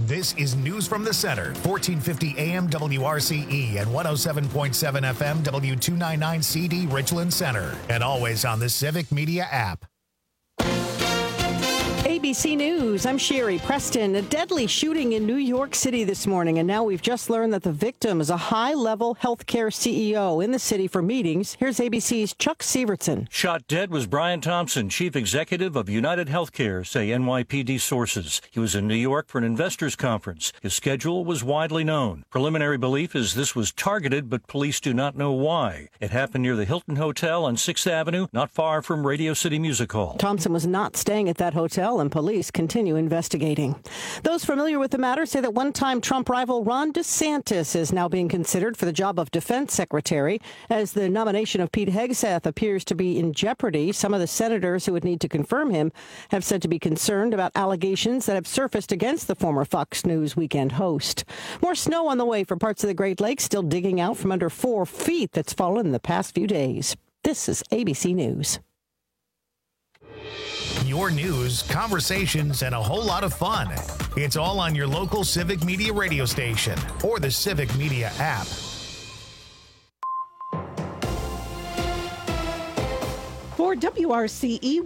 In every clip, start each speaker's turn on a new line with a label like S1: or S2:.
S1: This is News from the Center, 1450 AM WRCE and 107.7 FM W299 CD Richland Center, and always on the Civic Media app.
S2: ABC News, I'm Sherry Preston. A deadly shooting in New York City this morning, and now we've just learned that the victim is a high-level healthcare CEO in the city for meetings. Here's ABC's Chuck Sievertson.
S3: Shot dead was Brian Thompson, chief executive of United Healthcare, say NYPD sources. He was in New York for an investors conference. His schedule was widely known. Preliminary belief is this was targeted, but police do not know why. It happened near the Hilton Hotel on 6th Avenue, not far from Radio City Music Hall.
S2: Thompson was not staying at that hotel, and police continue investigating. Those familiar with the matter say that one-time Trump rival Ron DeSantis is now being considered for the job of defense secretary as the nomination of Pete Hegseth appears to be in jeopardy. Some of the senators who would need to confirm him have said to be concerned about allegations that have surfaced against the former Fox News weekend host. More snow on the way for parts of the Great Lakes, still digging out from under 4 feet that's fallen in the past few days. This is ABC News.
S1: Your news, conversations, and a whole lot of fun. It's all on your local Civic Media radio station or the Civic Media app.
S4: For WRCE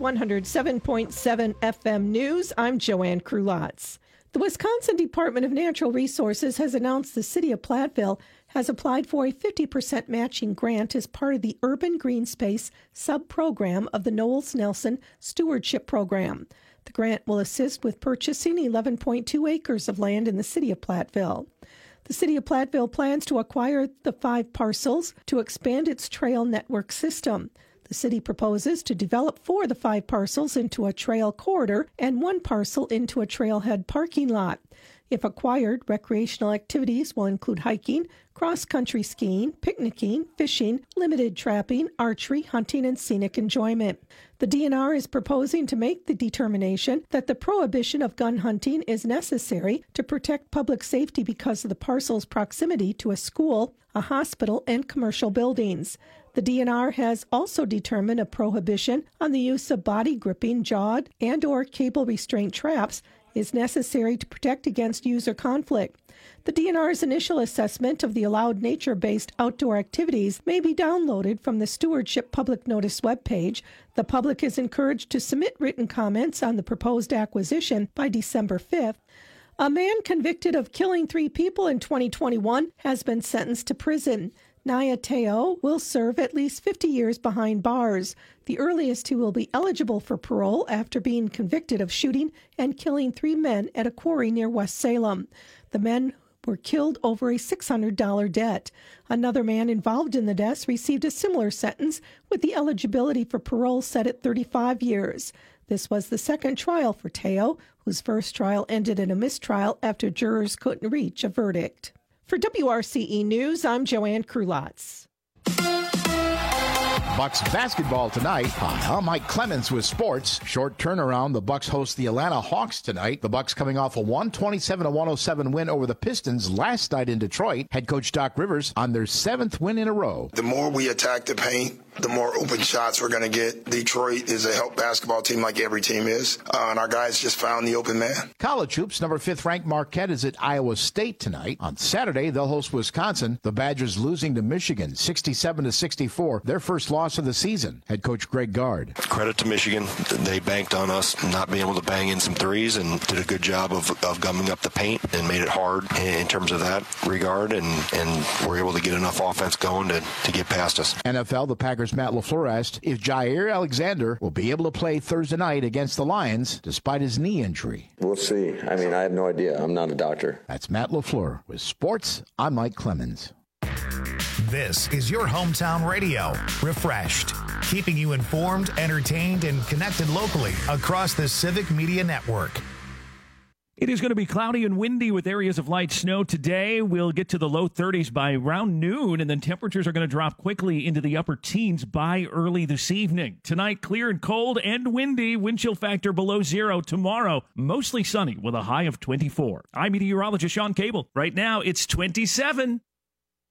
S4: 107.7 FM News, I'm Joanne Krulotz. The Wisconsin Department of Natural Resources has announced the city of Platteville has applied for a 50% matching grant as part of the Urban Green Space sub-program of the Knowles Nelson Stewardship Program. The grant will assist with purchasing 11.2 acres of land in the city of Platteville. The city of Platteville plans to acquire the 5 parcels to expand its trail network system. The city proposes to develop 4 of the 5 parcels into a trail corridor and 1 parcel into a trailhead parking lot. If acquired, recreational activities will include hiking, cross-country skiing, picnicking, fishing, limited trapping, archery, hunting, and scenic enjoyment. The DNR is proposing to make the determination that the prohibition of gun hunting is necessary to protect public safety because of the parcel's proximity to a school, a hospital, and commercial buildings. The DNR has also determined a prohibition on the use of body gripping, jawed, and/or cable restraint traps is necessary to protect against user conflict. The DNR's initial assessment of the allowed nature-based outdoor activities may be downloaded from the Stewardship Public Notice webpage. The public is encouraged to submit written comments on the proposed acquisition by December 5th. A man convicted of killing 3 people in 2021 has been sentenced to prison. Naya Teo will serve at least 50 years behind bars. The earliest he will be eligible for parole after being convicted of shooting and killing 3 men at a quarry near West Salem. The men were killed over a $600 debt. Another man involved in the deaths received a similar sentence, with the eligibility for parole set at 35 years. This was the second trial for Teo, whose first trial ended in a mistrial after jurors couldn't reach a verdict. For WRCE News, I'm Joanne Krulotz.
S5: Bucks basketball tonight. Hi, I'm Mike Clemens with sports. Short turnaround. The Bucks host the Atlanta Hawks tonight. The Bucks coming off a 127-107 win over the Pistons last night in Detroit. Head coach Doc Rivers on their 7th win in a row.
S6: The more we attack the paint, the more open shots we're going to get. Detroit is a help basketball team like every team is, and our guys just found the open man.
S5: College hoops, number 5th ranked Marquette is at Iowa State tonight. On Saturday, they'll host Wisconsin. The Badgers losing to Michigan 67-64, their first loss of the season. Head coach Greg Gard.
S7: Credit to Michigan. They banked on us not being able to bang in some threes and did a good job of gumming up the paint and made it hard in terms of that regard, and were able to get enough offense going to get past us.
S5: NFL, the Packers' Matt LaFleur asked if Jair Alexander will be able to play Thursday night against the Lions despite his knee injury.
S8: We'll see. I mean, I have no idea. I'm not a doctor.
S5: That's Matt LaFleur. With sports, I'm Mike Clemens.
S1: This is your hometown radio, Refreshed, keeping you informed, entertained, and connected locally across the Civic Media Network.
S9: It is going to be cloudy and windy with areas of light snow today. We'll get to the low 30s by around noon, and then temperatures are going to drop quickly into the upper teens by early this evening. Tonight, clear and cold and windy, wind chill factor below 0. Tomorrow, mostly sunny with a high of 24. I'm meteorologist Sean Cable. Right now, it's 27.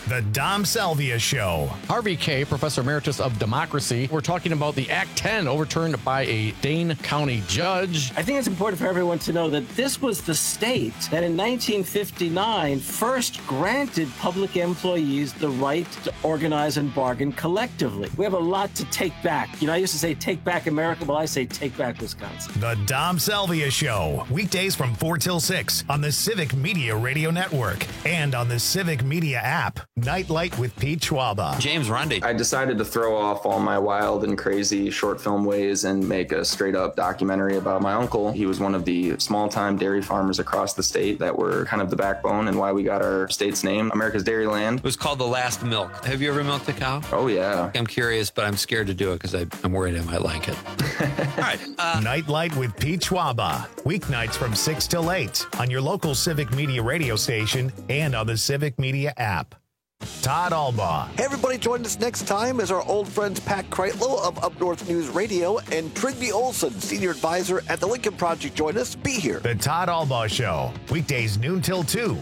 S1: The Dom Salvia Show.
S10: Harvey Kaye, Professor Emeritus of Democracy. We're talking about the Act 10 overturned by a Dane County judge.
S11: I think it's important for everyone to know that this was the state that in 1959 first granted public employees the right to organize and bargain collectively. We have a lot to take back. I used to say take back America. Well, I say take back Wisconsin.
S1: The Dom Salvia Show. Weekdays from 4 till 6 on the Civic Media Radio Network and on the Civic Media app. Nightlight with Pete Schwaba.
S12: James Rundy. I decided to throw off all my wild and crazy short film ways and make a straight up documentary about my uncle. He was one of the small time dairy farmers across the state that were kind of the backbone and why we got our state's name, America's Dairyland.
S13: It was called The Last Milk. Have you ever milked a cow?
S12: Oh, yeah.
S13: I'm curious, but I'm scared to do it because I'm worried I might like it. All right.
S1: Nightlight with Pete Schwaba. Weeknights from 6 till 8 on your local Civic Media radio station and on the Civic Media app. Todd Albaugh.
S14: Hey, everybody, join us next time as our old friends Pat Kreitlow of Up North News Radio and Trygve Olson, Senior Advisor at the Lincoln Project, join us. Be here.
S1: The Todd Albaugh Show. Weekdays noon till 2.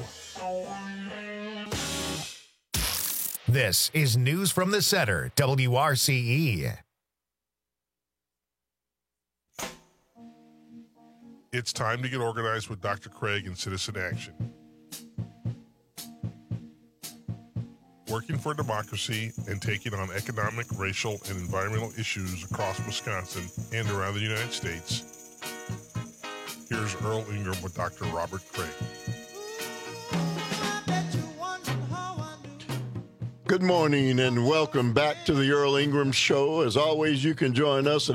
S1: This is News from the Center, WRCE.
S15: It's time to get organized with Dr. Craig and Citizen Action. Working for democracy and taking on economic, racial, and environmental issues across Wisconsin and around the United States. Here's Earl Ingram with Dr. Robert Craig.
S16: Good morning and welcome back to the Earl Ingram Show. As always, you can join us at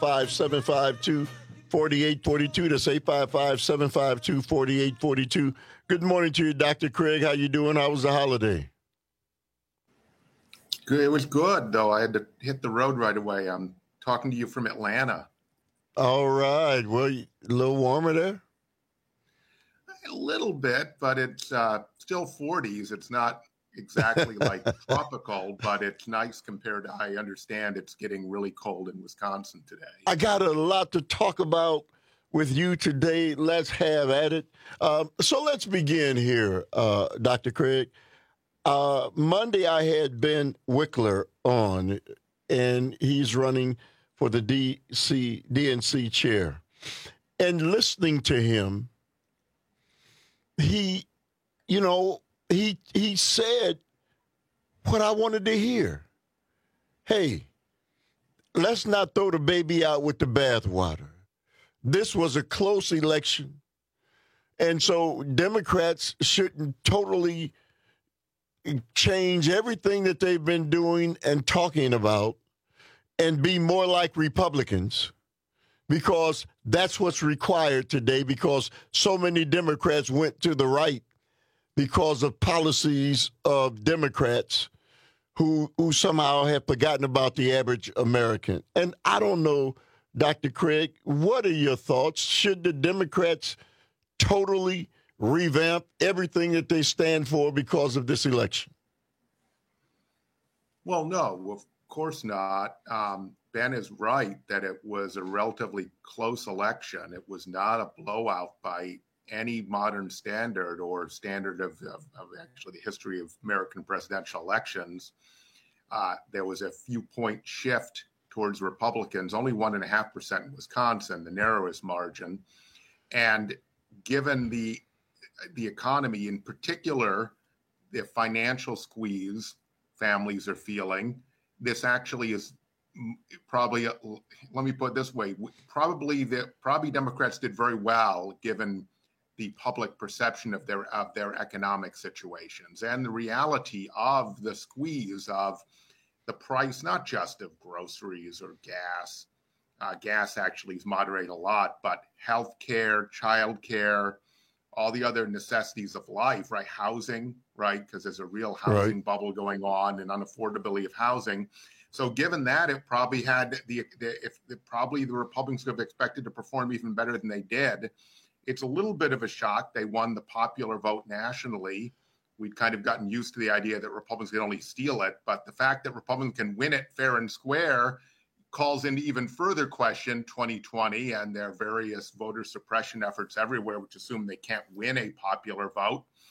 S16: 855-752-4842. That's 855-752-4842. Good morning to you, Dr. Craig. How you doing? How was the holiday?
S17: Good. It was good, though. I had to hit the road right away. I'm talking to you from Atlanta.
S16: All right. Well, a little warmer there?
S17: A little bit, but it's still 40s. It's not exactly like tropical, but it's nice compared to, I understand it's getting really cold in Wisconsin today.
S16: I got a lot to talk about with you today. Let's have at it. So let's begin here, Dr. Craig. Monday, I had Ben Wickler on, and he's running for the DNC chair. And listening to him, he said what I wanted to hear. Hey, let's not throw the baby out with the bathwater. This was a close election, and so Democrats shouldn't totally change everything that they've been doing and talking about and be more like Republicans, because that's what's required today, because so many Democrats went to the right because of policies of Democrats who somehow have forgotten about the average American. And I don't know, Dr. Craig, what are your thoughts? Should the Democrats totally revamp everything that they stand for because of this election?
S17: Well, no, of course not. Ben is right that it was a relatively close election. It was not a blowout by any modern standard or standard of actually the history of American presidential elections. There was a few point shift towards Republicans, only 1.5% in Wisconsin, the narrowest margin. And given the economy, in particular, the financial squeeze families are feeling, this actually is probably, let me put it this way, probably Democrats did very well given the public perception of their economic situations and the reality of the squeeze of the price, not just of groceries or gas. Gas actually is moderated a lot, but healthcare, childcare, all the other necessities of life, right? Housing, right? Because there's a real housing bubble going on and unaffordability of housing. So given that, it probably had the Republicans would have expected to perform even better than they did. It's a little bit of a shock. They won the popular vote nationally. We'd kind of gotten used to the idea that Republicans could only steal it, but the fact that Republicans can win it fair and square calls into even further question 2020 and their various voter suppression efforts everywhere, which assume they can't win a popular vote.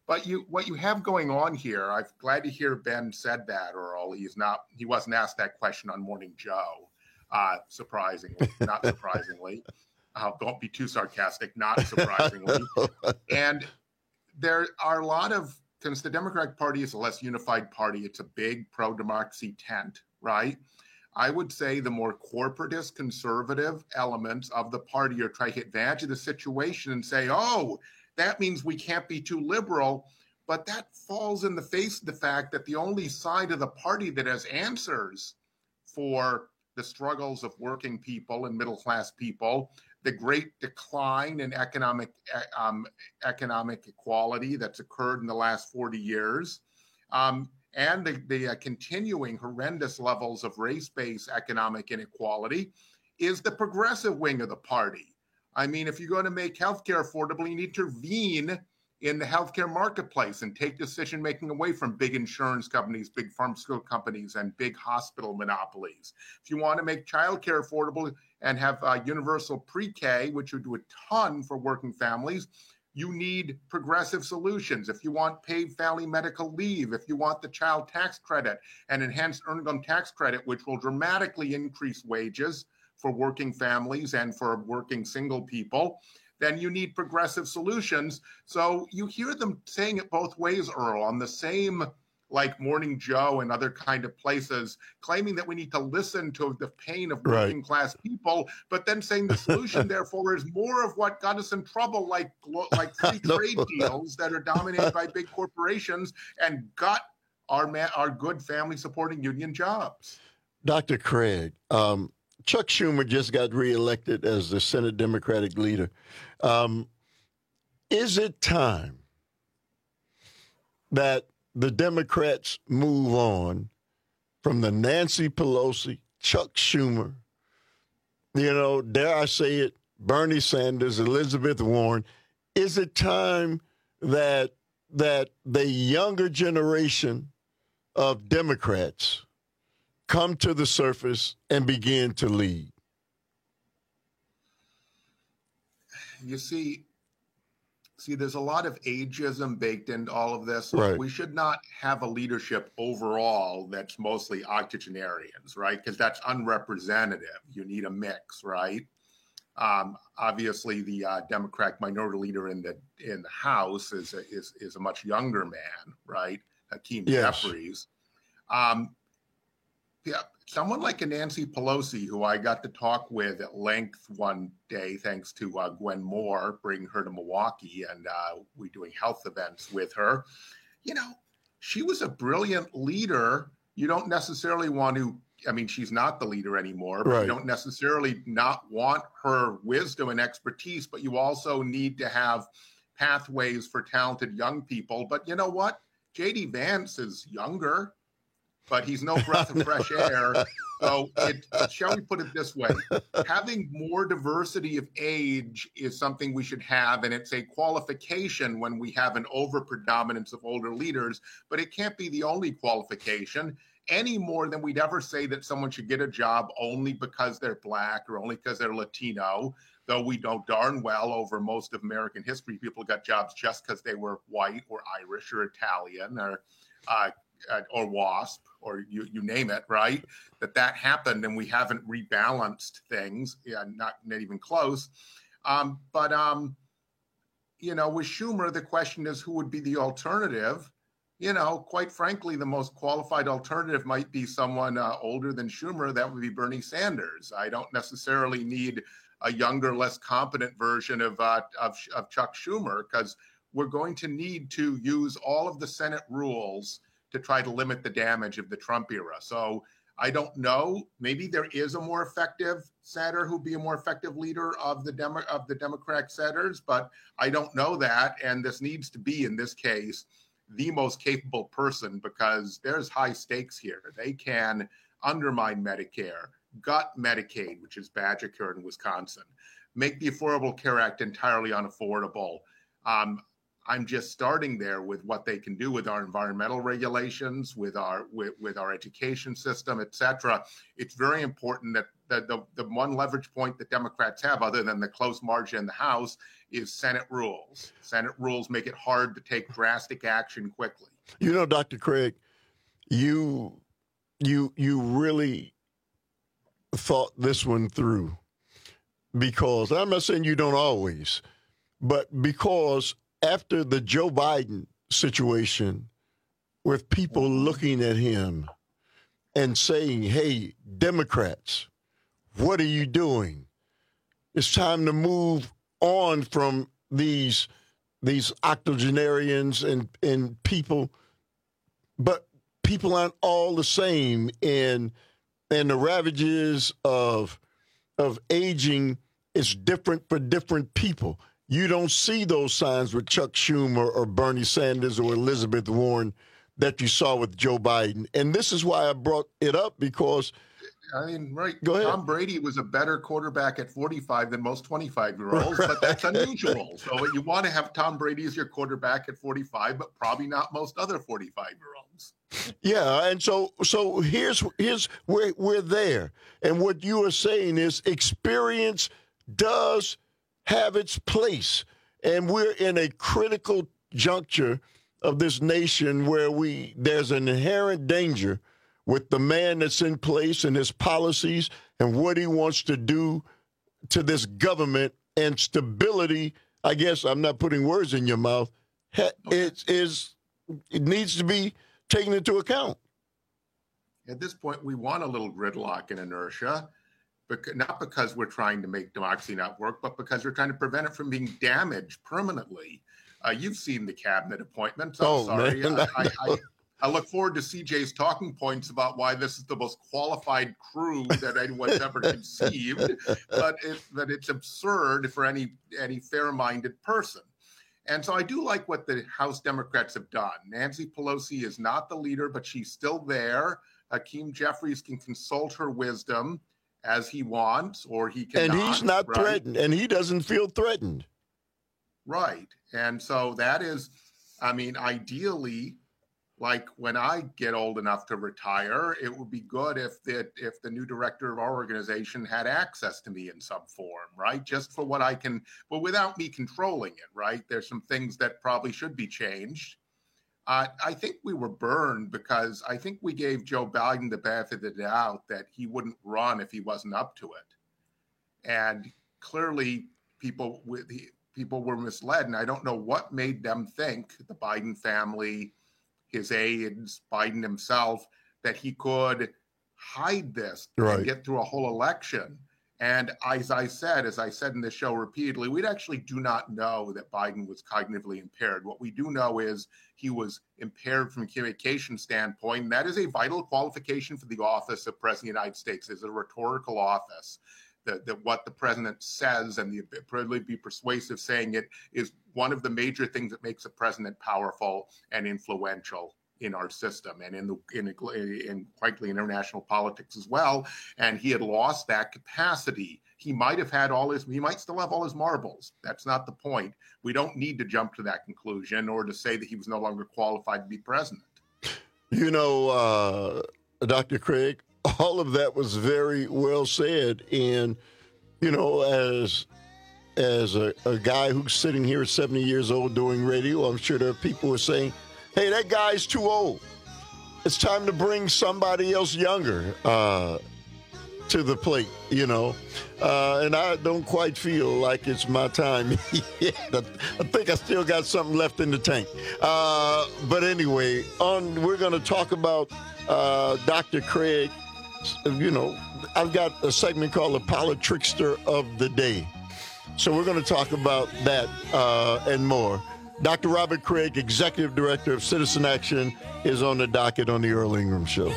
S17: But what you have going on here, I'm glad to hear Ben said that, Earl. He wasn't asked that question on Morning Joe, surprisingly, not surprisingly. Don't be too sarcastic, not surprisingly. And there are a lot of, since the Democratic Party is a less unified party, it's a big pro-democracy tent, right? I would say the more corporatist conservative elements of the party are trying to take advantage of the situation and say, oh, that means we can't be too liberal. But that falls in the face of the fact that the only side of the party that has answers for the struggles of working people and middle-class people, the great decline in economic equality that's occurred in the last 40 years, and the continuing horrendous levels of race-based economic inequality, is the progressive wing of the party. I mean, if you're going to make healthcare affordable, you need to intervene in the healthcare marketplace and take decision-making away from big insurance companies, big pharmaceutical companies, and big hospital monopolies. If you want to make childcare affordable and have universal pre-K, which would do a ton for working families, you need progressive solutions. If you want paid family medical leave, if you want the child tax credit and enhanced earned income tax credit, which will dramatically increase wages for working families and for working single people, then you need progressive solutions. So you hear them saying it both ways, Earl, on the same, like Morning Joe and other kind of places, claiming that we need to listen to the pain of working class people, but then saying the solution, therefore, is more of what got us in trouble, like free trade deals that are dominated by big corporations and gut our good family-supporting union jobs.
S16: Dr. Craig, Chuck Schumer just got reelected as the Senate Democratic leader. Is it time that the Democrats move on from the Nancy Pelosi, Chuck Schumer, dare I say it, Bernie Sanders, Elizabeth Warren? Is it time that the younger generation of Democrats come to the surface and begin to lead?
S17: You see, there's a lot of ageism baked into all of this.
S16: Right.
S17: We should not have a leadership overall that's mostly octogenarians, right? Because that's unrepresentative. You need a mix, right? Obviously, the Democratic minority leader in the House is a much younger man, right? Hakeem Jeffries. Someone like a Nancy Pelosi, who I got to talk with at length one day, thanks to Gwen Moore, bringing her to Milwaukee, and we doing health events with her. She was a brilliant leader. You don't necessarily want to, she's not the leader anymore, but you don't necessarily not want her wisdom and expertise, but you also need to have pathways for talented young people. But you know what? J.D. Vance is younger, but he's no breath of fresh air. So shall we put it this way? Having more diversity of age is something we should have, and it's a qualification when we have an overpredominance of older leaders, but it can't be the only qualification any more than we'd ever say that someone should get a job only because they're Black or only because they're Latino, though we know darn well over most of American history, people got jobs just because they were white or Irish or Italian or WASP, or you name it, right? That happened, and we haven't rebalanced things, not even close. But with Schumer, the question is who would be the alternative? Quite frankly, the most qualified alternative might be someone older than Schumer. That would be Bernie Sanders. I don't necessarily need a younger, less competent version of Chuck Schumer, because we're going to need to use all of the Senate rules to try to limit the damage of the Trump era. So I don't know. Maybe there is a more effective senator who'd be a more effective leader of the Democratic senators, but I don't know that. And this needs to be, in this case, the most capable person, because there's high stakes here. They can undermine Medicare, gut Medicaid, which is Badger here in Wisconsin, make the Affordable Care Act entirely unaffordable. I'm just starting there with what they can do with our environmental regulations, with our education system, et cetera. It's very important that the one leverage point that Democrats have, other than the close margin in the House, is Senate rules. Senate rules make it hard to take drastic action quickly.
S16: You know, Dr. Craig, you really thought this one through, because I'm not saying you don't always, but because after the Joe Biden situation, with people looking at him and saying, hey, Democrats, what are you doing? It's time to move on from these octogenarians and people, but people aren't all the same, and the ravages of aging is different for different people. You don't see those signs with Chuck Schumer or Bernie Sanders or Elizabeth Warren that you saw with Joe Biden. And this is why I brought it up, because
S17: right.
S16: Go ahead.
S17: Tom Brady was a better quarterback at 45 than most 25-year-olds, but that's unusual. So you want to have Tom Brady as your quarterback at 45, but probably not most other 45-year-olds.
S16: Yeah, and so here's where we're there. And what you are saying is experience does have its place. And we're in a critical juncture of this nation where there's an inherent danger with the man that's in place and his policies and what he wants to do to this government, and stability. I guess I'm not putting words in your mouth. It needs to be taken into account.
S17: At this point, we want a little gridlock and inertia, but not because we're trying to make democracy not work, but because we're trying to prevent it from being damaged permanently. You've seen the cabinet appointments. I'm sorry.
S16: Man.
S17: I look forward to CJ's talking points about why this is the most qualified crew that anyone's ever conceived, but it's absurd for any fair-minded person. And so I do like what the House Democrats have done. Nancy Pelosi is not the leader, but she's still there. Hakeem Jeffries can consult her wisdom as he wants, or he can.
S16: And he's not threatened, and he doesn't feel threatened.
S17: Right. And so that is, ideally, like when I get old enough to retire, it would be good if the new director of our organization had access to me in some form, right? Just for what I can, but without me controlling it, right? There's some things that probably should be changed. I think we were burned because I think we gave Joe Biden the benefit of the doubt that he wouldn't run if he wasn't up to it. And clearly people were misled, and I don't know what made them think, the Biden family, his aides, Biden himself, that he could hide this and get through a whole election. And as I said in this show repeatedly, we actually do not know that Biden was cognitively impaired. What we do know is he was impaired from a communication standpoint, and that is a vital qualification for the office of President of the United States. It's a rhetorical office. That what the president says and the ability to be persuasive saying it is one of the major things that makes a president powerful and influential in our system and in frankly international politics as well. And he had lost that capacity. He might still have all his marbles. That's not the point. We don't need to jump to that conclusion or to say that he was no longer qualified to be president.
S16: You know, Dr. Craig, all of that was very well said. And, you know, as a guy who's sitting here at 70 years old doing radio, I'm sure there are people who are saying, hey, that guy's too old. It's time to bring somebody else younger to the plate, you know. And I don't quite feel like it's my time yet. I think I still got something left in the tank. But anyway, we're going to talk about Dr. Craig. You know, I've got a segment called the Politrickster of the Day. So we're going to talk about that and more. Dr. Robert Craig, Executive Director of Citizen Action, is on the docket on the Earl Ingram Show.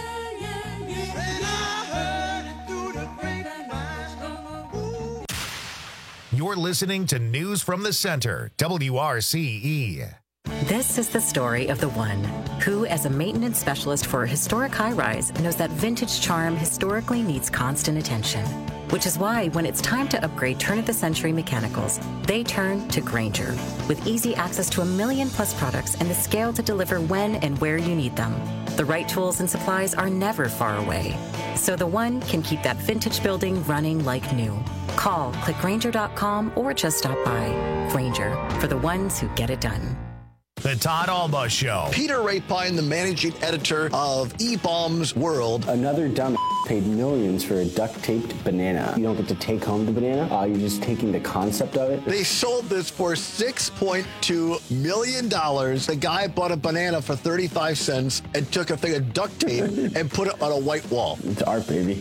S1: You're listening to News from the Center, WRCE.
S18: This is the story of the one who, as a maintenance specialist for a historic high-rise, knows that vintage charm historically needs constant attention. Which is why when it's time to upgrade turn-of-the-century mechanicals, they turn to Grainger. With easy access to 1 million-plus products and the scale to deliver when and where you need them. The right tools and supplies are never far away. So the one can keep that vintage building running like new. Call, click Grainger.com, or just stop by. Grainger, for the ones who get it done.
S1: The Todd Alba Show.
S14: Peter Rapine, the managing editor of eBaum's World.
S19: Another dumb paid millions for a duct-taped banana. You don't get to take home the banana. You're just taking the concept of it.
S14: They sold this for $6.2 million. The guy bought a banana for 35 cents and took a thing of duct tape and put it on a white wall.
S19: It's art, baby.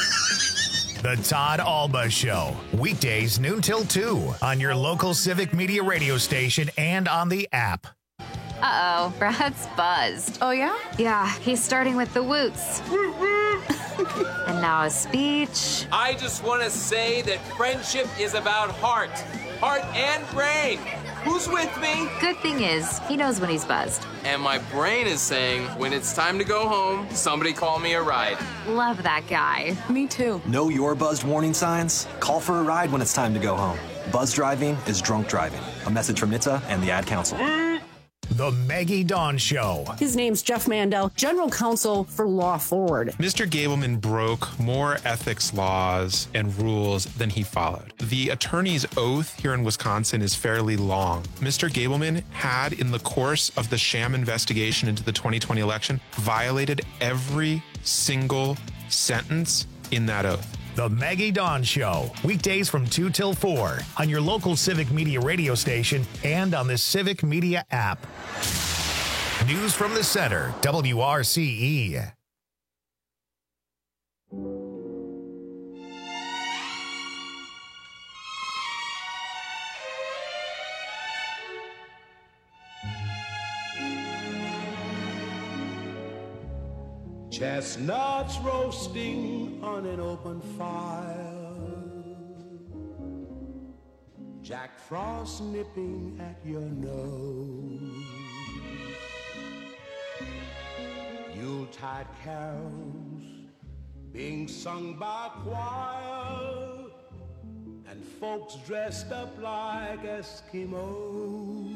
S1: The Todd Alba Show. Weekdays noon till 2 on your local Civic Media radio station and on the app.
S20: Uh-oh, Brad's buzzed.
S21: Oh, yeah?
S20: Yeah, he's starting with the woots. And now a speech.
S22: I just want to say that friendship is about heart and brain. Who's with me?
S20: Good thing is, he knows when he's buzzed.
S22: And my brain is saying, when it's time to go home, somebody call me a ride.
S20: Love that guy.
S21: Me too.
S23: Know your buzzed warning signs? Call for a ride when it's time to go home. Buzz driving is drunk driving. A message from NHTSA and the Ad Council.
S1: The Maggie Dawn Show.
S24: His name's Jeff Mandel, General Counsel for Law Forward.
S25: Mr. Gableman broke more ethics laws and rules than he followed. The attorney's oath here in Wisconsin is fairly long. Mr. Gableman had, in the course of the sham investigation into the 2020 election, violated every single sentence in that oath.
S1: The Maggie Dawn Show. Weekdays from 2 till 4 on your local Civic Media radio station and on the Civic Media app. News from the Center, WRCE.
S26: Chestnuts roasting on an open fire, Jack Frost nipping at your nose, Yuletide carols being sung by choir, and folks dressed up like Eskimos.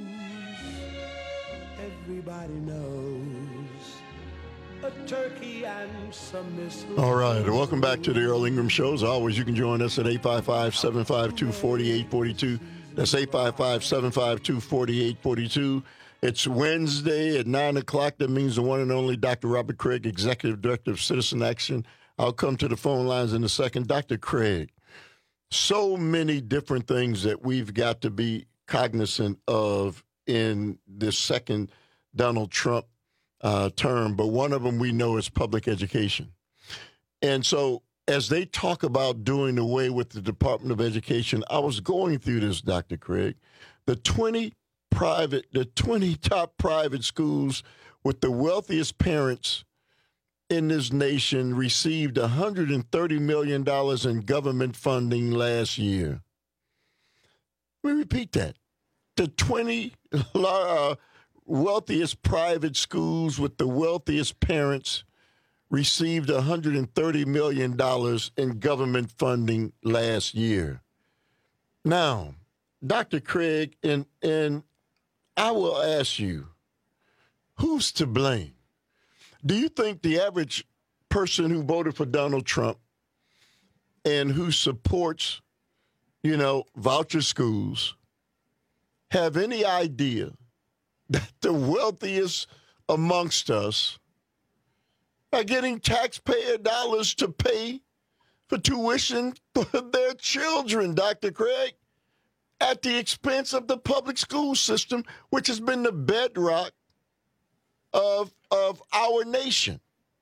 S26: Everybody knows a turkey and some mistletoe.
S16: All right, welcome back to the Earl Ingram Show. As always, you can join us at 855-752-4842. That's 855-752-4842. It's Wednesday at 9 o'clock. That means the one and only Dr. Robert Craig, Executive Director of Citizen Action. I'll come to the phone lines in a second. Dr. Craig, so many different things that we've got to be cognizant of in this second Donald Trump term, but one of them we know is public education. And so as they talk about doing away with the Department of Education, I was going through this, Dr. Craig, the 20 top private schools with the wealthiest parents in this nation received $130 million in government funding last year. Let me repeat that. The 20 wealthiest private schools with the wealthiest parents received $130 million in government funding last year. Now, Dr. Craig, and I will ask you, who's to blame? Do you think the average person who voted for Donald Trump and who supports, voucher schools have any idea that the wealthiest amongst us are getting taxpayer dollars to pay for tuition for their children, Dr. Craig, at the expense of the public school system, which has been the bedrock of our nation?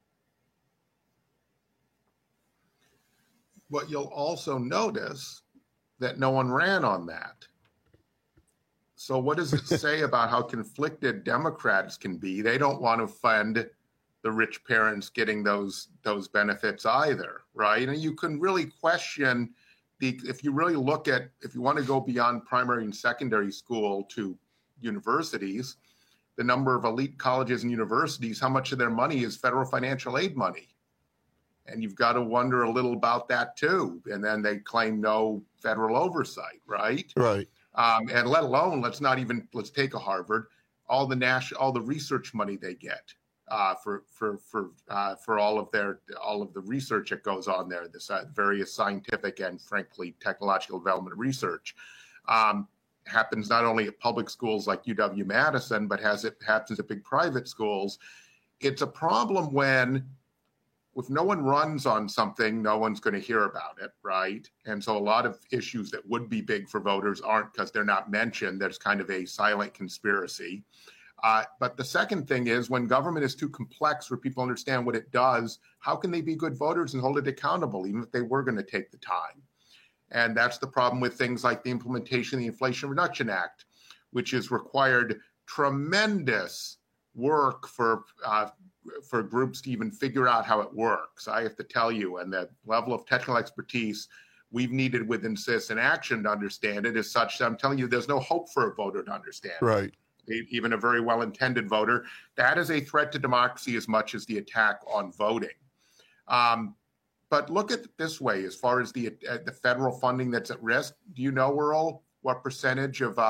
S17: But you'll also notice that no one ran on that. So what does it say about how conflicted Democrats can be? They don't want to fund the rich parents getting those benefits either, right? And you can really question if you want to go beyond primary and secondary school to universities, the number of elite colleges and universities, how much of their money is federal financial aid money? And you've got to wonder a little about that too. And then they claim no federal oversight, right?
S16: Right.
S17: And let alone, let's take a Harvard, all the research money they get for all of the research that goes on there, this various scientific and frankly technological development research. Happens not only at public schools like UW-Madison, but happens at big private schools. It's a problem when, if no one runs on something, no one's going to hear about it, right? And so a lot of issues that would be big for voters aren't because they're not mentioned. There's kind of a silent conspiracy. But the second thing is when government is too complex where people understand what it does, how can they be good voters and hold it accountable, even if they were going to take the time? And that's the problem with things like the implementation of the Inflation Reduction Act, which has required tremendous work for groups to even figure out how it works. I have to tell you, and the level of technical expertise we've needed within Citizen Action to understand it is such that I'm telling you, there's no hope for a voter to understand it.
S16: Right.
S17: Even a very well-intended voter. That is a threat to democracy as much as the attack on voting. But look at it this way, as far as the federal funding that's at risk, do you know, Earl, what percentage of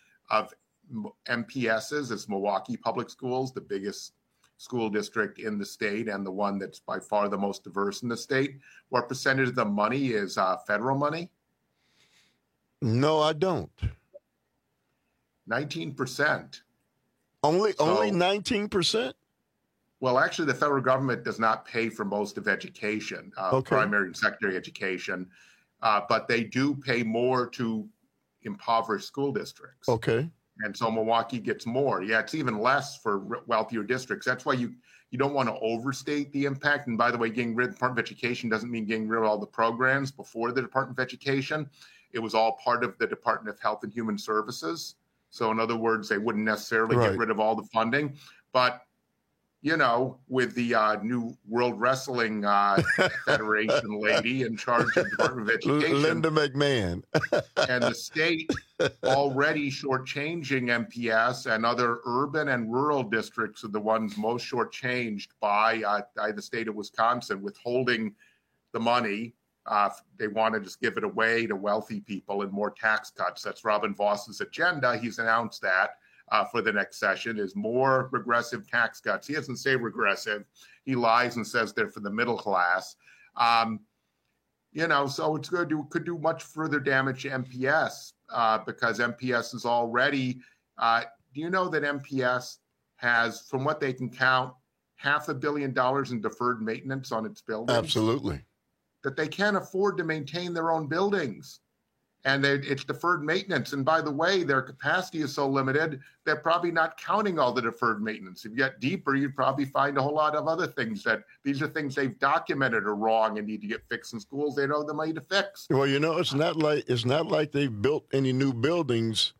S17: MPSs is Milwaukee Public Schools, the biggest school district in the state and the one that's by far the most diverse in the state? What percentage of the money is federal money?
S16: No, I don't.
S17: 19%.
S16: Only 19%?
S17: Well, actually, the federal government does not pay for most of education, primary and secondary education, but they do pay more to impoverished school districts.
S16: Okay.
S17: And so Milwaukee gets more. Yeah, it's even less for wealthier districts. That's why you don't want to overstate the impact. And by the way, getting rid of the Department of Education doesn't mean getting rid of all the programs before the Department of Education. It was all part of the Department of Health and Human Services. So in other words, they wouldn't necessarily get rid of all the funding. But you know, with the new World Wrestling Federation lady in charge of the Department of Education.
S16: Linda McMahon.
S17: And the state already shortchanging MPS, and other urban and rural districts are the ones most shortchanged by the state of Wisconsin, withholding the money. They want to just give it away to wealthy people and more tax cuts. That's Robin Voss's agenda. He's announced that. For the next session is more regressive tax cuts. He doesn't say regressive. He lies and says they're for the middle class. You know, so it's could do much further damage to MPS because MPS is already. Do you know that MPS has, from what they can count, $500 million in deferred maintenance on its buildings?
S16: Absolutely.
S17: That they can't afford to maintain their own buildings. And it's deferred maintenance. And by the way, their capacity is so limited, they're probably not counting all the deferred maintenance. If you get deeper, you'd probably find a whole lot of other things that these are things they've documented are wrong and need to get fixed in schools. They don't have the money to fix.
S16: Well, you know, it's not like they've built any new buildings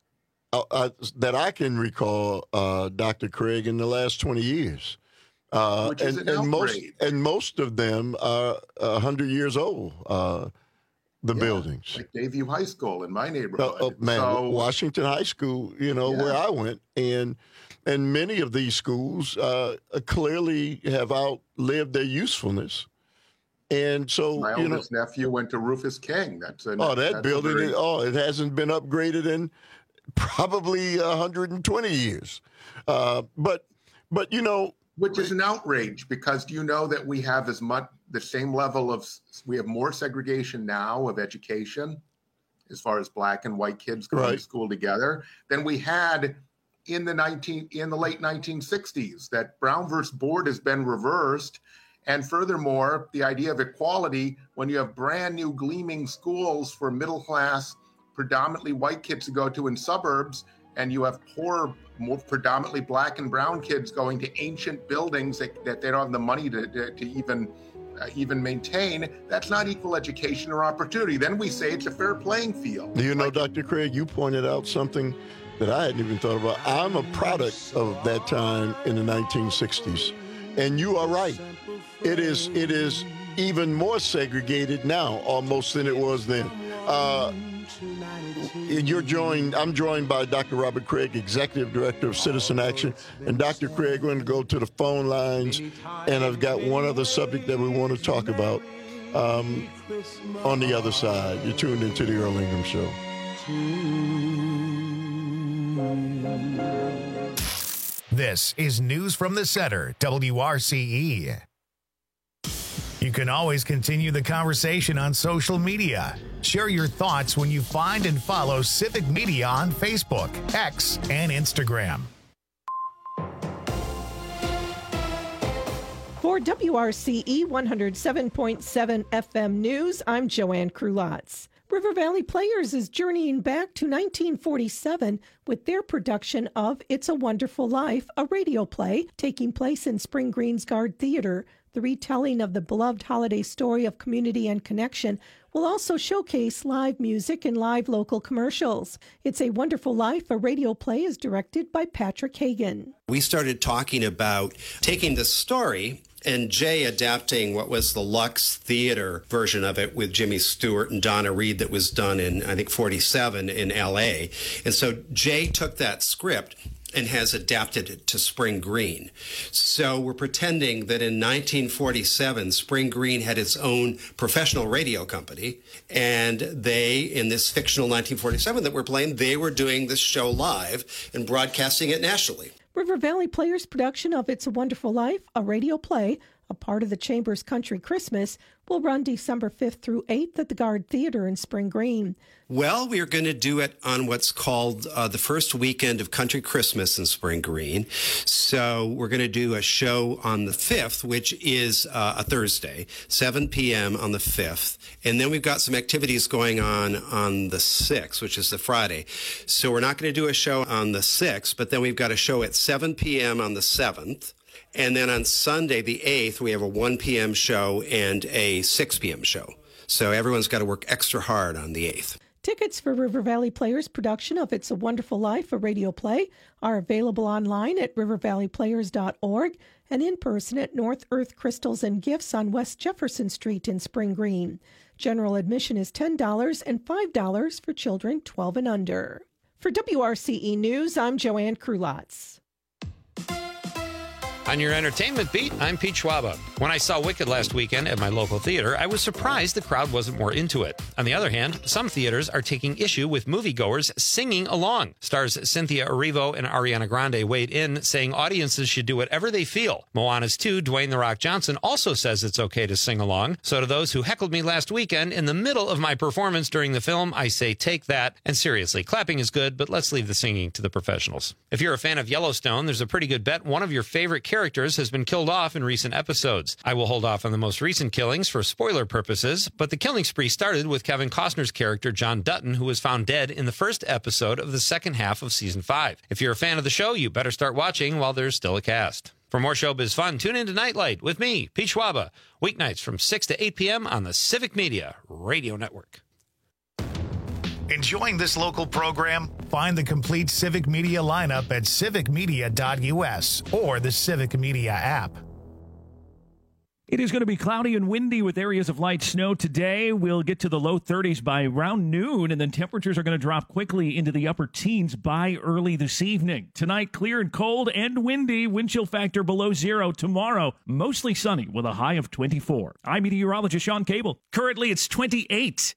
S16: that I can recall, Dr. Craig, in the last 20 years.
S17: Which is an outrage.
S16: Most of them are 100 years old. Buildings.
S17: Like Bayview High School in my neighborhood.
S16: Washington High School, you know, where I went. And many of these schools clearly have outlived their usefulness. And so,
S17: my oldest nephew went to Rufus King. That's
S16: that building, it hasn't been upgraded in probably 120 years. But you know.
S17: Which is an outrage, because do you know that we have the same level of, we have more segregation now of education as far as black and white kids going to school together than we had in the late 1960s. That Brown versus Board has been reversed. And furthermore, the idea of equality, when you have brand new gleaming schools for middle class, predominantly white kids to go to in suburbs, and you have poor, more predominantly black and brown kids going to ancient buildings that they don't have the money to even maintain, that's not equal education or opportunity. Then we say it's a fair playing field.
S16: Do you know, Dr. Craig, you pointed out something that I hadn't even thought about. I'm a product of that time in the 1960s. And you are right. It is even more segregated now almost than it was then. I'm joined by Dr. Robert Craig, Executive Director of Citizen Action. And Dr. Craig, we're going to go to the phone lines, and I've got one other subject that we want to talk about on the other side. You're tuned into the Earl Ingram Show.
S1: This is News from the Center, WRCE. You can always continue the conversation on social media. Share your thoughts when you find and follow Civic Media on Facebook, X, and Instagram.
S2: For WRCE 107.7 FM News, I'm Joanne Krulotz. River Valley Players is journeying back to 1947 with their production of It's a Wonderful Life, a radio play taking place in Spring Green's Guard Theater. The retelling of the beloved holiday story of community and connection will also showcase live music and live local commercials. It's a Wonderful Life, a radio play, is directed by Patrick Hagan.
S3: We started talking about taking the story and Jay adapting what was the Lux Theater version of it with Jimmy Stewart and Donna Reed that was done in, I think, 47 in L.A. And so Jay took that script and has adapted it to Spring Green. So we're pretending that in 1947, Spring Green had its own professional radio company, and they, in this fictional 1947 that we're playing, they were doing this show live and broadcasting it nationally.
S2: River Valley Players' production of It's a Wonderful Life, a radio play, a part of the Chamber's Country Christmas, will run December 5th through 8th at the Guard Theater in Spring Green.
S3: Well, we are going to do it on what's called the first weekend of Country Christmas in Spring Green. So we're going to do a show on the 5th, which is a Thursday, 7 p.m. on the 5th. And then we've got some activities going on the 6th, which is the Friday. So we're not going to do a show on the 6th, but then we've got a show at 7 p.m. on the 7th. And then on Sunday, the 8th, we have a 1 p.m. show and a 6 p.m. show. So everyone's got to work extra hard on the 8th.
S2: Tickets for River Valley Players' production of It's a Wonderful Life, a radio play, are available online at rivervalleyplayers.org and in person at North Earth Crystals and Gifts on West Jefferson Street in Spring Green. General admission is $10 and $5 for children 12 and under. For WRCE News, I'm Joanne Krulotz.
S13: On your entertainment beat, I'm Pete Schwaba. When I saw Wicked last weekend at my local theater, I was surprised the crowd wasn't more into it. On the other hand, some theaters are taking issue with moviegoers singing along. Stars Cynthia Erivo and Ariana Grande weighed in, saying audiences should do whatever they feel. Moana's 2, Dwayne "The Rock" Johnson, also says it's okay to sing along. So to those who heckled me last weekend in the middle of my performance during the film, I say take that. And seriously, clapping is good, but let's leave the singing to the professionals. If you're a fan of Yellowstone, there's a pretty good bet one of your favorite characters has been killed off in recent episodes. I will hold off on the most recent killings for spoiler purposes, but the killing spree started with Kevin Costner's character John Dutton, who was found dead in the first episode of the second half of season 5. If you're a fan of the show, you better start watching while there's still a cast. For more showbiz fun, tune into Nightlight with me, Pete Schwaba, weeknights from 6 to 8 p.m. on the Civic Media Radio Network.
S1: Enjoying this local program? Find the complete Civic Media lineup at civicmedia.us or the Civic Media app.
S9: It is going to be cloudy and windy with areas of light snow today. We'll get to the low 30s by around noon, and then temperatures are going to drop quickly into the upper teens by early this evening. Tonight, clear and cold and windy, wind chill factor below 0. Tomorrow, mostly sunny with a high of 24. I'm meteorologist Sean Cable. Currently, it's 28.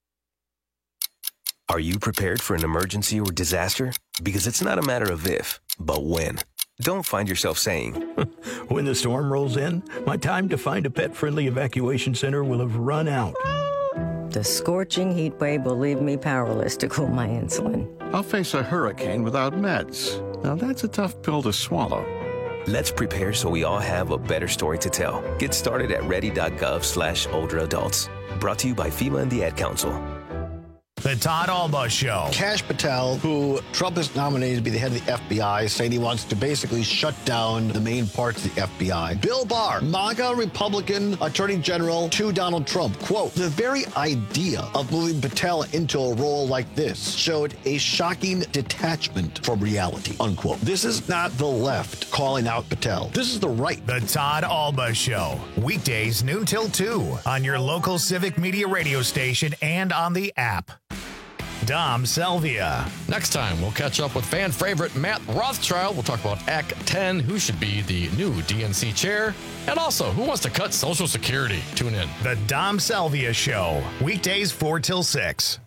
S4: Are you prepared for an emergency or disaster? Because it's not a matter of if, but when. Don't find yourself saying,
S6: when the storm rolls in, my time to find a pet-friendly evacuation center will have run out.
S7: The scorching heat wave will leave me powerless to cool my insulin.
S21: I'll face a hurricane without meds. Now that's a tough pill to swallow.
S4: Let's prepare so we all have a better story to tell. Get started at ready.gov/older adults. Brought to you by FEMA and the Ad Council.
S1: The Todd Alba Show.
S14: Kash Patel, who Trump has nominated to be the head of the FBI, saying he wants to basically shut down the main parts of the FBI. Bill Barr, MAGA Republican Attorney General to Donald Trump. Quote, the very idea of moving Patel into a role like this showed a shocking detachment from reality, unquote. This is not the left calling out Patel. This is the right.
S1: The Todd Alba Show. Weekdays noon till 2 on your local Civic Media radio station and on the app. Dom Selvia.
S5: Next time, we'll catch up with fan favorite Matt Rothschild. We'll talk about Act 10, who should be the new DNC chair, and also who wants to cut Social Security. Tune in.
S1: The Dom Selvia Show, weekdays 4 till 6.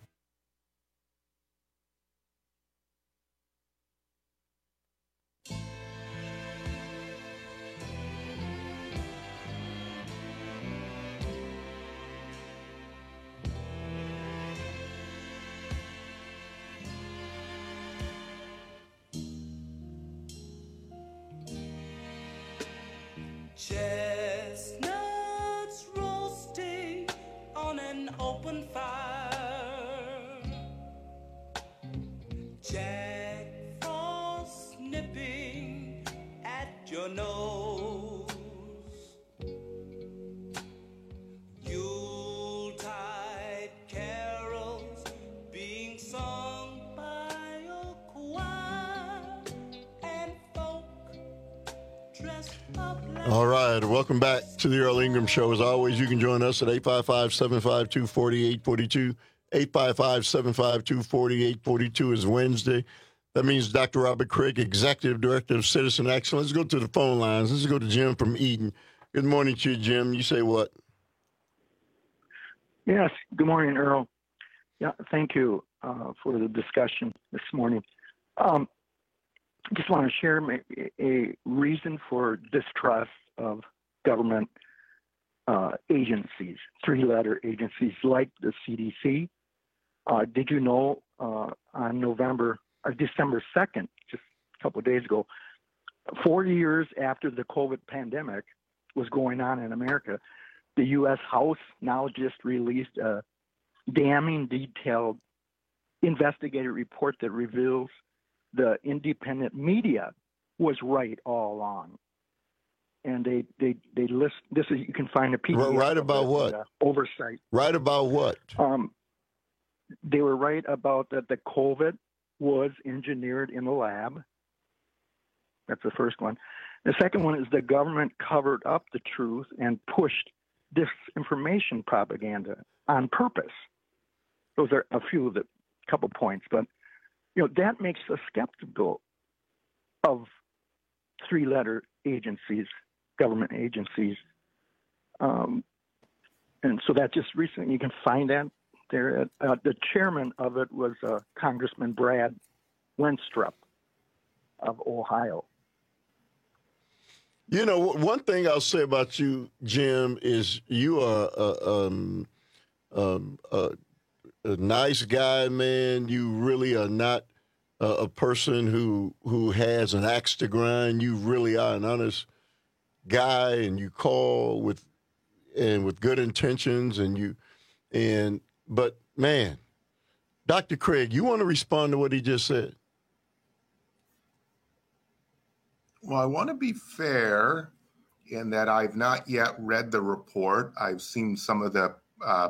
S26: Chestnuts roasting on an open fire. Jack Frost nipping at your nose. Yuletide carols being sung by a choir. And folk dressed up.
S16: All right, welcome back to the Earl Ingram Show. As always, you can join us at 855-752-4842. 855-752-4842 is Wednesday. That means Dr. Robert Craig, Executive Director of Citizen Action. Let's go to the phone lines. Let's go to Jim from Eden. Good morning to you, Jim. You say what?
S8: Yes, good morning, Earl. Yeah, thank you for the discussion this morning. Just want to share a reason for distrust of government agencies, three-letter agencies like the CDC. Did you know on December 2nd, just a couple of days ago, 4 years after the COVID pandemic was going on in America, the U.S. House now just released a damning detailed investigative report that reveals the independent media was right all along. And they list this is you can find a PDF.
S16: Right about what?
S8: Oversight.
S16: Right about what?
S8: They were right about that the COVID was engineered in the lab. That's the first one. The second one is the government covered up the truth and pushed disinformation propaganda on purpose. Those are a few of the couple points, but that makes us skeptical of three-letter agencies, government agencies. And so that just recently, you can find that there. The chairman of it was Congressman Brad Wenstrup of Ohio.
S16: One thing I'll say about you, Jim, is you are a nice guy, man. You really are not a person who has an axe to grind. You really are an honest guy, and you call with good intentions, but man, Dr. Craig, you want to respond to what he just said?
S17: Well, I want to be fair in that I've not yet read the report. I've seen some of the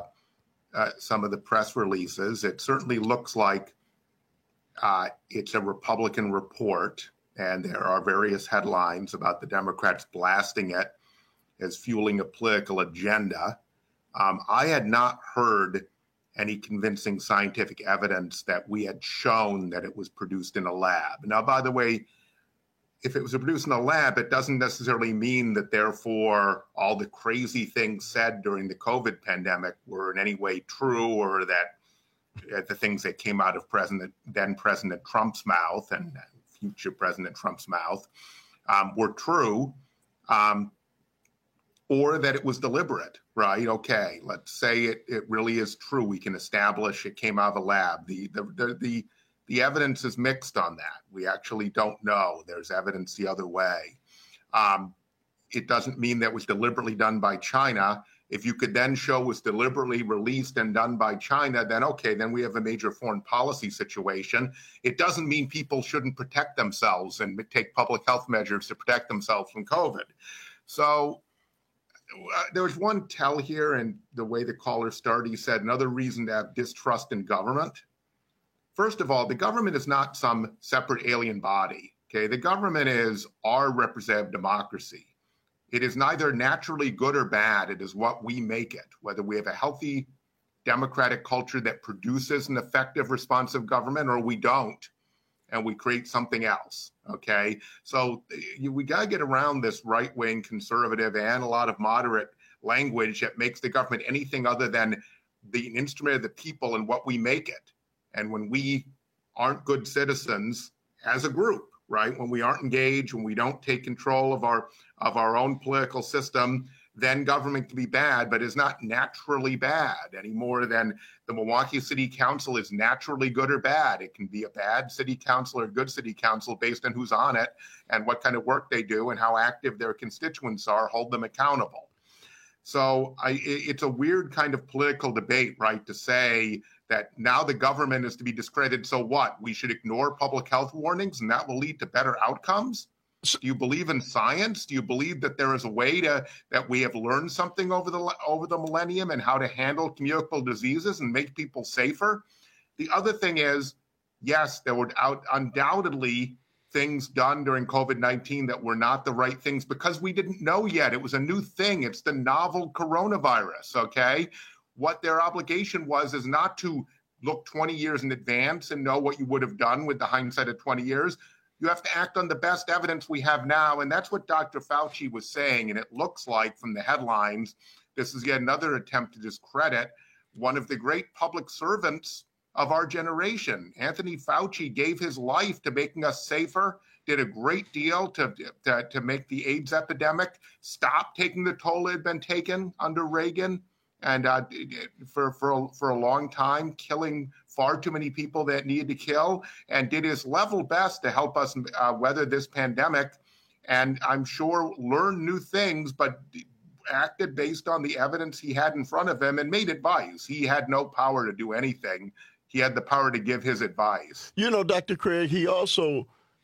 S17: press releases. It certainly looks like it's a Republican report, and there are various headlines about the Democrats blasting it as fueling a political agenda. I had not heard any convincing scientific evidence that we had shown that it was produced in a lab. Now, by the way, if it was produced in a lab, it doesn't necessarily mean that therefore all the crazy things said during the COVID pandemic were in any way true, or that the things that came out of then President Trump's mouth and future President Trump's mouth were true, or that it was deliberate, right? Okay, let's say it really is true. We can establish it came out of a lab. The evidence is mixed on that. We actually don't know. There's evidence the other way. It doesn't mean that it was deliberately done by China. If you could then show it was deliberately released and done by China, then okay, then we have a major foreign policy situation. It doesn't mean people shouldn't protect themselves and take public health measures to protect themselves from COVID. So there was one tell here, and the way the caller started, he said another reason to have distrust in government. First of all, the government is not some separate alien body. Okay, the government is our representative democracy. It is neither naturally good or bad. It is what we make it. Whether we have a healthy democratic culture that produces an effective, responsive government, or we don't, and we create something else. Okay, so we got to get around this right-wing conservative and a lot of moderate language that makes the government anything other than the instrument of the people and what we make it. And when we aren't good citizens as a group, right, when we aren't engaged, when we don't take control of our own political system, then government can be bad, but is not naturally bad any more than the Milwaukee City Council is naturally good or bad. It can be a bad city council or a good city council based on who's on it and what kind of work they do and how active their constituents are, hold them accountable. So it's a weird kind of political debate, right, to say that now the government is to be discredited. So what? We should ignore public health warnings and that will lead to better outcomes? Do you believe in science? Do you believe that there is a way that we have learned something over the millennium and how to handle communicable diseases and make people safer? The other thing is, yes, there were undoubtedly things done during COVID-19 that were not the right things because we didn't know yet. It was a new thing. It's the novel coronavirus, okay? What their obligation was is not to look 20 years in advance and know what you would have done with the hindsight of 20 years. You have to act on the best evidence we have now. And that's what Dr. Fauci was saying. And it looks like from the headlines, this is yet another attempt to discredit one of the great public servants of our generation. Anthony Fauci gave his life to making us safer, did a great deal to make the AIDS epidemic stop taking the toll it had been taken under Reagan. And for a long time, killing far too many people that needed to kill, and did his level best to help us weather this pandemic. And I'm sure learned new things, but acted based on the evidence he had in front of him and made advice. He had no power to do anything. He had the power to give his advice.
S16: You know, Dr. Craig, he also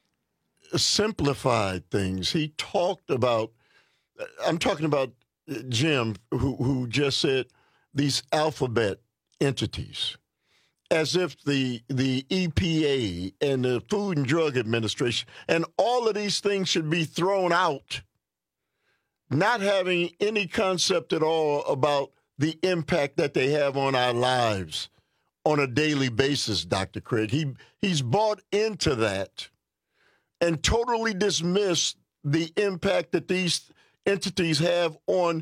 S16: simplified things. He talked about, I'm talking about Jim, who just said these alphabet entities, as if the EPA and the Food and Drug Administration and all of these things should be thrown out, not having any concept at all about the impact that they have on our lives on a daily basis, Dr. Craig. He's bought into that and totally dismissed the impact that these entities have on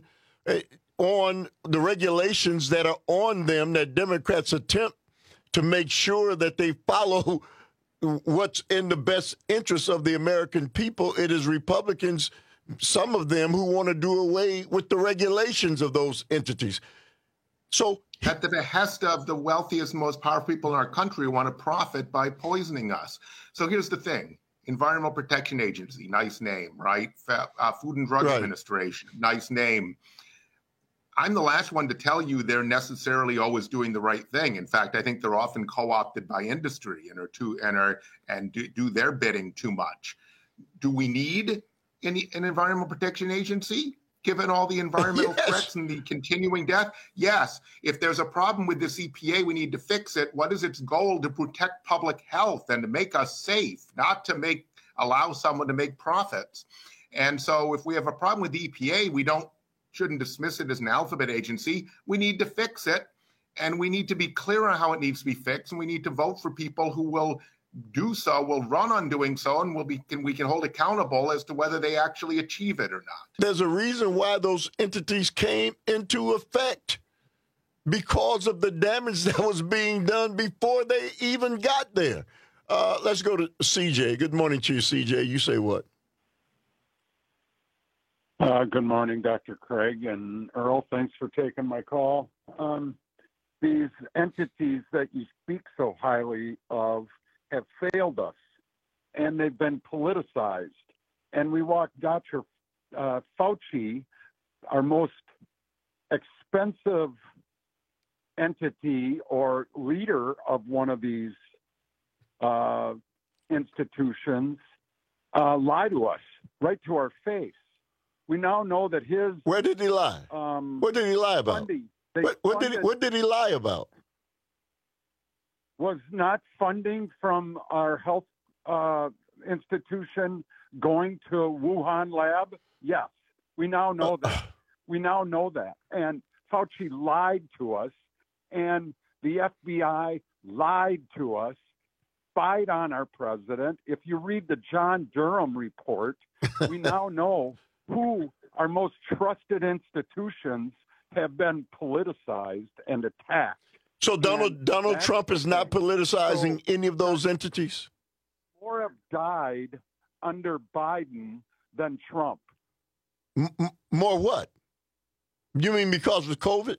S16: the regulations that are on them, that Democrats attempt to make sure that they follow what's in the best interest of the American people. It is Republicans, some of them, who want to do away with the regulations of those entities. So
S17: at the behest of the wealthiest, most powerful people in our country who want to profit by poisoning us. So here's the thing. Environmental Protection Agency, nice name, right? Food and Drug Administration, nice name. I'm the last one to tell you they're necessarily always doing the right thing. In fact, I think they're often co-opted by industry and do their bidding too much. Do we need an Environmental Protection Agency, given all the environmental threats and the continuing death? Yes. If there's a problem with this EPA, we need to fix it. What is its goal? To protect public health and to make us safe, not to allow someone to make profits. And so if we have a problem with the EPA, we shouldn't dismiss it as an alphabet agency. We need to fix it, and we need to be clear on how it needs to be fixed, and we need to vote for people who will do so, will run on doing so, and we can hold accountable as to whether they actually achieve it or not.
S16: There's a reason why those entities came into effect, because of the damage that was being done before they even got there. Let's go to CJ. Good morning to you, CJ. You say what?
S10: Good morning, Dr. Craig and Earl. Thanks for taking my call. These entities that you speak so highly of have failed us, and they've been politicized. And we walked Dr. Fauci, our most expensive entity or leader of one of these institutions, lie to us right to our face. We now know that his...
S16: Where did he lie? What did he lie about? What did he lie about?
S10: Was not funding from our health institution going to Wuhan lab? Yes. We now know that. We now know that. And Fauci lied to us, And the FBI lied to us, spied on our president. If you read the John Durham report, we now know who our most trusted institutions have been politicized and attacked.
S16: So Donald Trump is not politicizing any of those entities?
S10: More have died under Biden than Trump.
S16: More what? You mean because of COVID?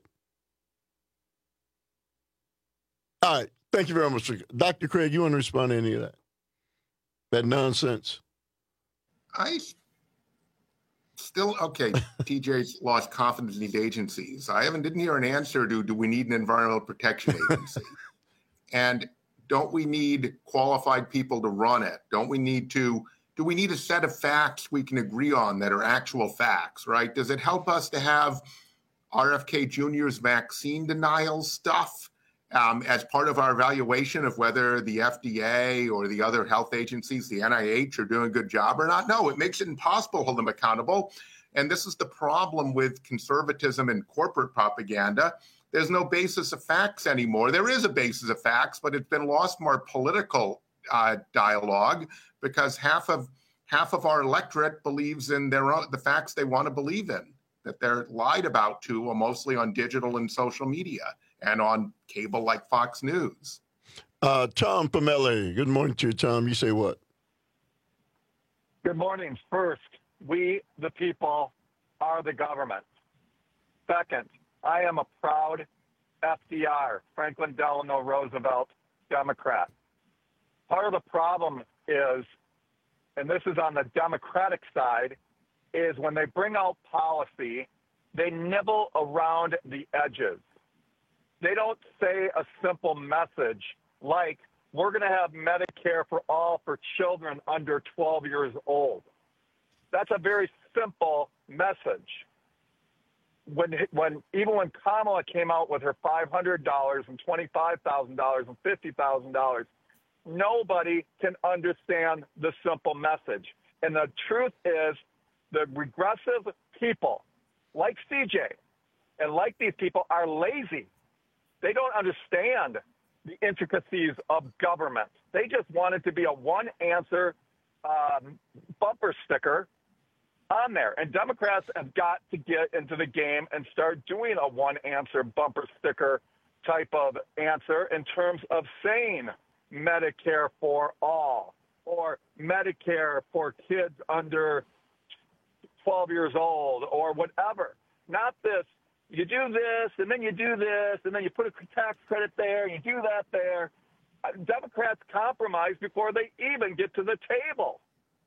S16: All right. Thank you very much. Dr. Craig, you want to respond to any of that? That nonsense?
S17: I still, okay, TJ's lost confidence in these agencies. Didn't hear an answer to, do we need an environmental protection agency? And don't we need qualified people to run it? Do we need a set of facts we can agree on that are actual facts, right? Does it help us to have RFK Jr.'s vaccine denial stuff as part of our evaluation of whether the FDA or the other health agencies, the NIH, are doing a good job or not? No, it makes it impossible to hold them accountable. And this is the problem with conservatism and corporate propaganda. There's no basis of facts anymore. There is a basis of facts, but it's been lost from our political dialogue because half of our electorate believes in the facts they want to believe in, that they're lied about to, mostly on digital and social media and on cable like Fox News.
S16: Tom from LA. Good morning to you, Tom. You say what?
S11: Good morning. First, we, the people, are the government. Second, I am a proud FDR, Franklin Delano Roosevelt, Democrat. Part of the problem is, and this is on the Democratic side, is when they bring out policy, they nibble around the edges. They don't say a simple message like, we're going to have Medicare for all for children under 12 years old. That's a very simple message. Even when Kamala came out with her $500 and $25,000 and $50,000, nobody can understand the simple message. And the truth is, the regressive people like CJ and like these people are lazy. They don't understand the intricacies of government. They just want it to be a one-answer bumper sticker on there. And Democrats have got to get into the game and start doing a one-answer bumper sticker type of answer in terms of saying Medicare for all or Medicare for kids under 12 years old or whatever. Not this, you do this, and then you do this, and then you put a tax credit there, and you do that there. Democrats compromise before they even get to the table.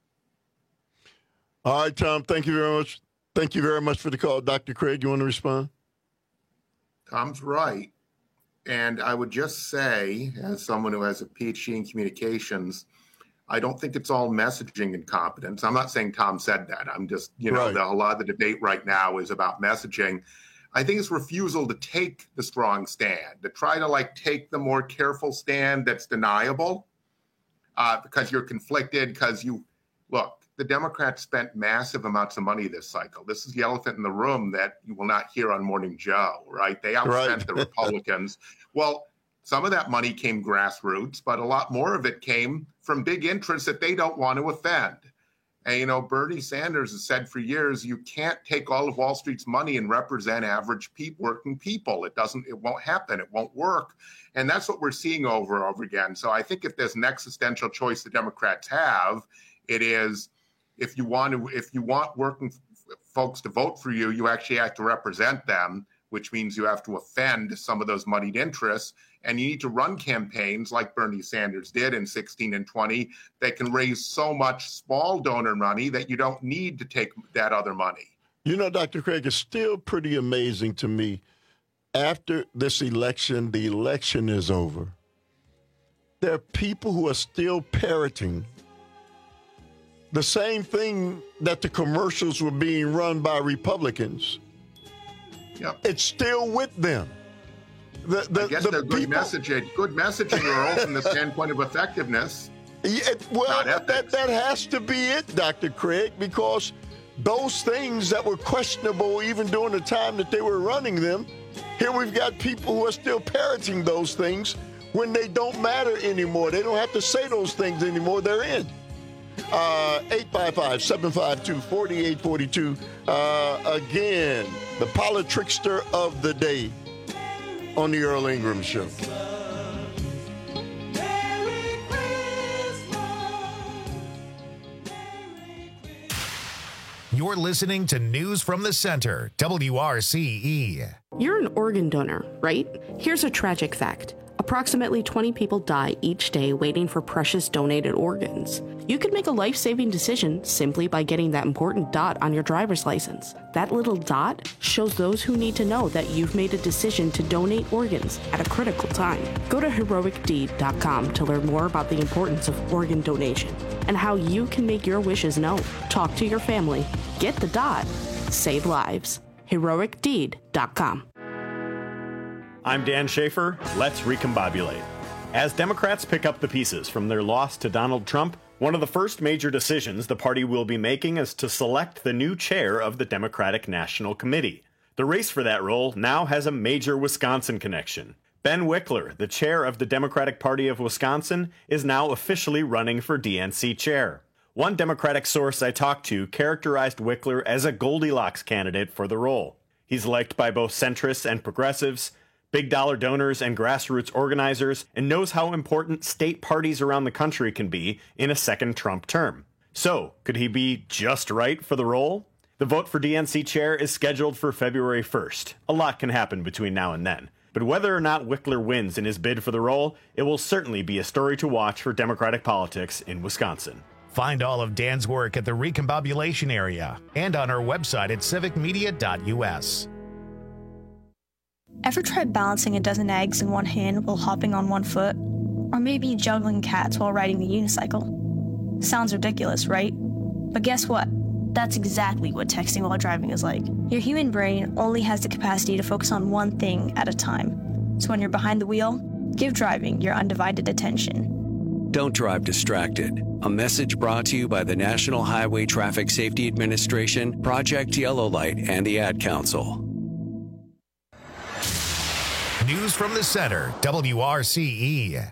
S16: All right, Tom, thank you very much. Thank you very much for the call. Dr. Craig, you want to respond?
S17: Tom's right. And I would just say, as someone who has a PhD in communications, I don't think it's all messaging incompetence. I'm not saying Tom said that. I'm just, a lot of the debate right now is about messaging. I think it's refusal to take the strong stand, to try to take the more careful stand that's deniable because you're conflicted, because the Democrats spent massive amounts of money this cycle. This is the elephant in the room that you will not hear on Morning Joe, right? They outspent the Republicans. Well, some of that money came grassroots, but a lot more of it came from big interests that they don't want to offend. And, Bernie Sanders has said for years, you can't take all of Wall Street's money and represent average working people. It won't happen. It won't work. And that's what we're seeing over and over again. So I think if there's an existential choice the Democrats have, it is if you want working folks to vote for you, you actually have to represent them, which means you have to offend some of those moneyed interests. And you need to run campaigns like Bernie Sanders did in 16 and 20 that can raise so much small donor money that you don't need to take that other money.
S16: Dr. Craig, it's still pretty amazing to me. After this election, the election is over. There are people who are still parroting the same thing that the commercials were being run by Republicans.
S17: Yep.
S16: It's still with them.
S17: I guess they're good messaging. Good messaging, Earl, from the standpoint of effectiveness.
S16: That has to be it, Dr. Craig, because those things that were questionable even during the time that they were running them, here we've got people who are still parroting those things when they don't matter anymore. They don't have to say those things anymore. They're in. 855-752-4842. Again, the politrickster of the day on the Earl Ingram Show.
S1: You're listening to News from the Center, WRCE.
S12: You're an organ donor, right? Here's a tragic fact. Approximately 20 people die each day waiting for precious donated organs. You could make a life-saving decision simply by getting that important dot on your driver's license. That little dot shows those who need to know that you've made a decision to donate organs at a critical time. Go to heroicdeed.com to learn more about the importance of organ donation and how you can make your wishes known. Talk to your family. Get the dot. Save lives. heroicdeed.com.
S15: I'm Dan Schaefer. Let's recombobulate. As Democrats pick up the pieces from their loss to Donald Trump, one of the first major decisions the party will be making is to select the new chair of the Democratic National Committee. The race for that role now has a major Wisconsin connection. Ben Wickler, the chair of the Democratic Party of Wisconsin, is now officially running for DNC chair. One Democratic source I talked to characterized Wickler as a Goldilocks candidate for the role. He's liked by both centrists and progressives, big dollar donors and grassroots organizers, and knows how important state parties around the country can be in a second Trump term. So, could he be just right for the role? The vote for DNC chair is scheduled for February 1st. A lot can happen between now and then. But whether or not Wickler wins in his bid for the role, it will certainly be a story to watch for Democratic politics in Wisconsin.
S1: Find all of Dan's work at the Recombobulation area and on our website at civicmedia.us.
S18: Ever tried balancing a dozen eggs in one hand while hopping on one foot? Or maybe juggling cats while riding the unicycle? Sounds ridiculous, right? But guess what? That's exactly what texting while driving is like. Your human brain only has the capacity to focus on one thing at a time. So when you're behind the wheel, give driving your undivided attention.
S19: Don't drive distracted. A message brought to you by the National Highway Traffic Safety Administration, Project Yellow Light, and the Ad Council.
S1: News from the Center, WRCE.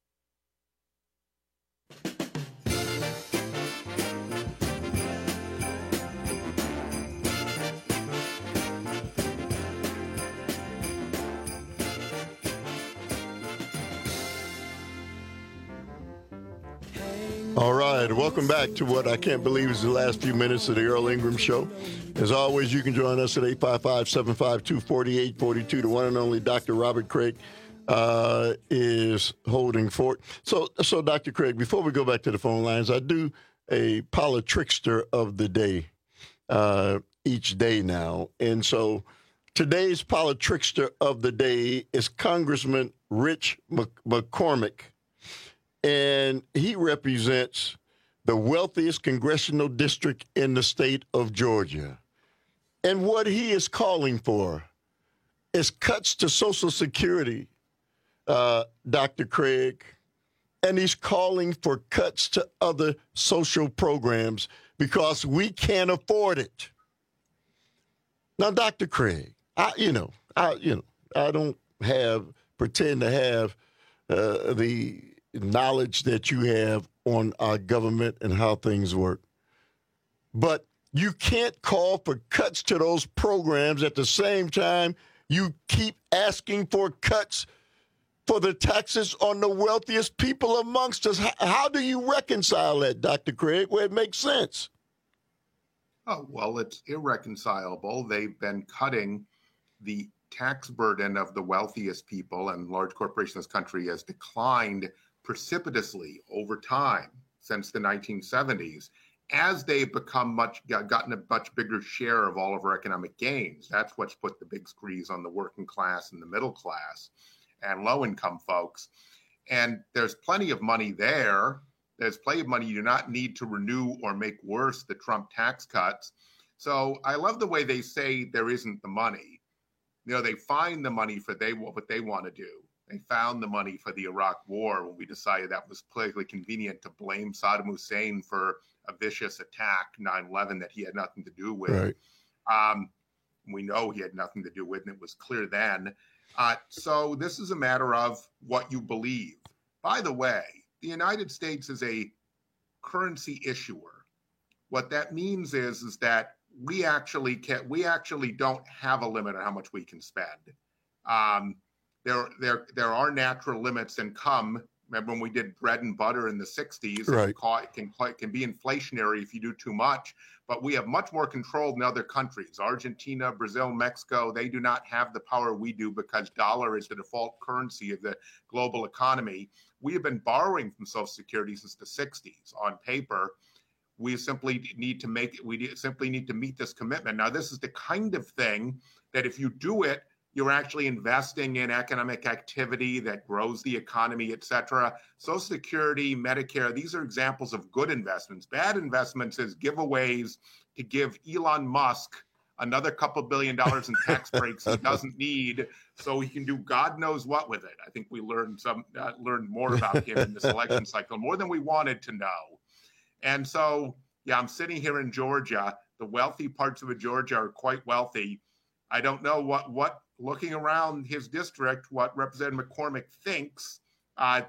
S16: All right, welcome back to what I can't believe is the last few minutes of the Earl Ingram Show. As always, you can join us at 855-752-4842. The one and only Dr. Robert Craig is holding fort. So, Dr. Craig, before we go back to the phone lines, I do a politrickster of the day each day now. And so today's politrickster of the day is Congressman Rich McCormick. And he represents the wealthiest congressional district in the state of Georgia. And what he is calling for is cuts to Social Security, Dr. Craig. And he's calling for cuts to other social programs because we can't afford it. Now, Dr. Craig, I don't pretend to have the knowledge that you have on our government and how things work. But you can't call for cuts to those programs at the same time you keep asking for cuts for the taxes on the wealthiest people amongst us. How do you reconcile that, Dr. Craig, where it makes sense?
S17: Oh, well, it's irreconcilable. They've been cutting the tax burden of the wealthiest people, and large corporations in this country has declined precipitously over time since the 1970s as they've gotten a much bigger share of all of our economic gains. That's what's put the big squeeze on the working class and the middle class and low-income folks. And there's plenty of money there. There's plenty of money. You do not need to renew or make worse the Trump tax cuts. So I love the way they say there isn't the money. They find the money for what they want to do. They found the money for the Iraq War when we decided that was politically convenient to blame Saddam Hussein for a vicious attack, 9/11, that he had nothing to do with.
S16: Right.
S17: We know he had nothing to do with, and it was clear then. So this is a matter of what you believe. By the way, the United States is a currency issuer. What that means is that we actually don't have a limit on how much we can spend. There are natural limits and come. Remember when we did bread and butter in the 60s?
S16: Right.
S17: It can be inflationary if you do too much, but we have much more control than other countries. Argentina, Brazil, Mexico, they do not have the power we do because dollar is the default currency of the global economy. We have been borrowing from Social Security since the 60s on paper. We simply need to meet this commitment. Now, this is the kind of thing that if you do it, you're actually investing in economic activity that grows the economy, et cetera. Social Security, Medicare, these are examples of good investments. Bad investments is giveaways to give Elon Musk another couple $1 billion in tax breaks he doesn't need so he can do God knows what with it. I think we learned more about him in this election cycle, more than we wanted to know. And so, yeah, I'm sitting here in Georgia. The wealthy parts of Georgia are quite wealthy. I don't know what looking around his district, what Representative McCormick thinks, why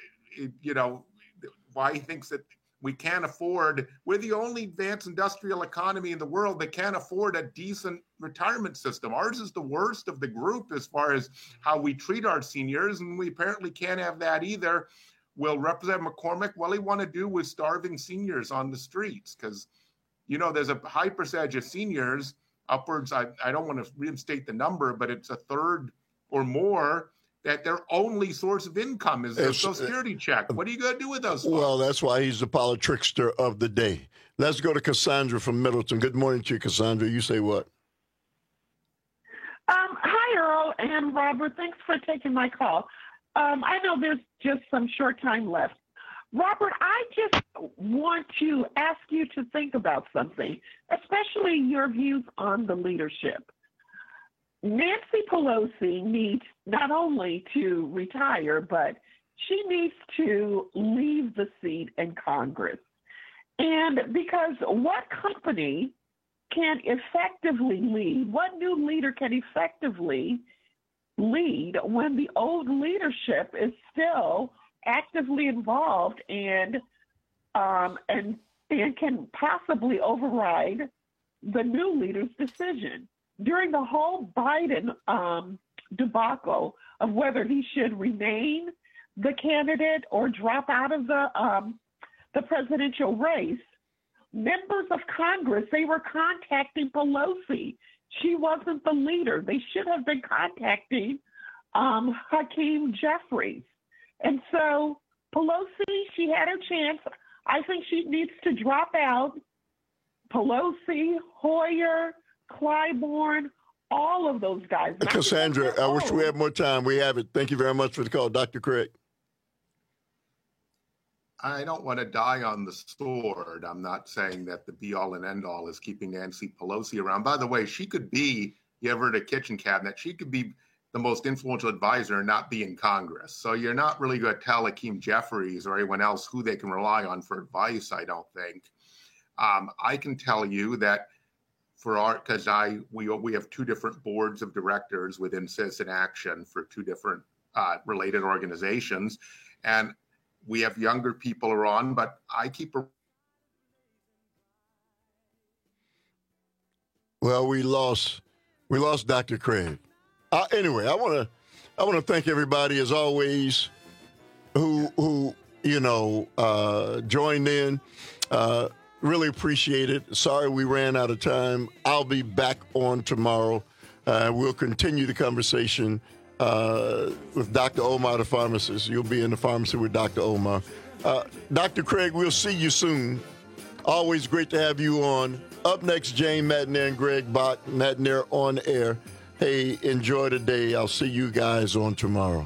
S17: he thinks that we can't afford, we're the only advanced industrial economy in the world that can't afford a decent retirement system. Ours is the worst of the group as far as how we treat our seniors, and we apparently can't have that either. Will Representative McCormick, what he want to do with starving seniors on the streets? Because, there's a high percentage of seniors, upwards, I don't want to reinstate the number, but it's a third or more that their only source of income is their Social Security check. What are you going to do with those folks?
S16: Well, that's why he's the politrickster of the day. Let's go to Cassandra from Middleton. Good morning to you, Cassandra. You say what?
S3: Hi, Earl and Robert. Thanks for taking my call. I know there's just some short time left. Robert, I just want to ask you to think about something, especially your views on the leadership. Nancy Pelosi needs not only to retire, but she needs to leave the seat in Congress. And because what company can effectively lead, what new leader can effectively lead when the old leadership is still actively involved and can possibly override the new leader's decision? During the whole Biden debacle of whether he should remain the candidate or drop out of the presidential race, members of Congress, they were contacting Pelosi. She wasn't the leader. They should have been contacting Hakeem Jeffries. And so Pelosi, she had her chance. I think she needs to drop out. Pelosi, Hoyer, Clyburn, all of those guys.
S16: Cassandra, I wish we had more time. We have it. Thank you very much for the call, Dr. Craig.
S17: I don't want to die on the sword. I'm not saying that the be-all and end-all is keeping Nancy Pelosi around. By the way, she could be, you ever at a kitchen cabinet, she could be the most influential advisor and not be in Congress. So you're not really going to tell Hakeem Jeffries or anyone else who they can rely on for advice, I don't think. I can tell you that because we have two different boards of directors within Citizen Action for two different related organizations, and we have younger people are on, but I keep
S16: Well, we lost Dr. Craig. Anyway, I want to thank everybody as always who joined in. Really appreciate it. Sorry we ran out of time. I'll be back on tomorrow. We'll continue the conversation with Dr. Omar, the pharmacist. You'll be in the pharmacy with Dr. Omar. Dr. Craig, we'll see you soon. Always great to have you on. Up next, Jane Matenaer and Greg Bach, Matenaer on air. Hey, enjoy the day. I'll see you guys on tomorrow.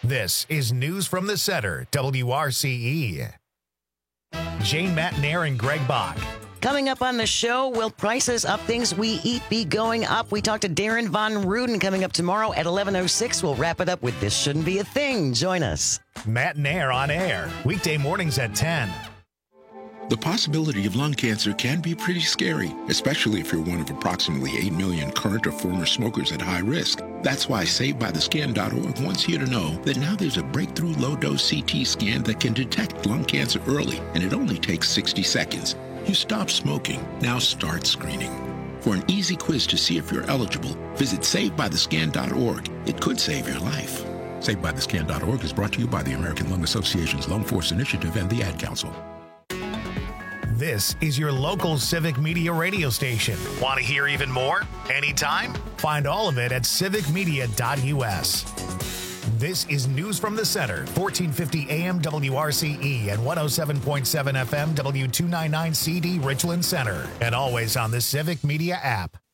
S1: This is News from the Center, WRCE. Jane Matnair and Greg Bach.
S2: Coming up on the show, will prices of things we eat be going up? We talk to Darren Von Ruden coming up tomorrow at 11:06. We'll wrap it up with This Shouldn't Be a Thing. Join us.
S1: Matnair on air, weekday mornings at 10.
S20: The possibility of lung cancer can be pretty scary, especially if you're one of approximately 8 million current or former smokers at high risk. That's why SaveByTheScan.org wants you to know that now there's a breakthrough low-dose CT scan that can detect lung cancer early, and it only takes 60 seconds. You stop smoking, now start screening. For an easy quiz to see if you're eligible, visit SaveByTheScan.org. It could save your life. SaveByTheScan.org is brought to you by the American Lung Association's Lung Force Initiative and the Ad Council.
S1: This is your local civic media radio station. Want to hear even more? Anytime? Find all of it at civicmedia.us. This is News from the Center, 1450 AM WRCE and 107.7 FM W299CD Richland Center, and always on the Civic Media app.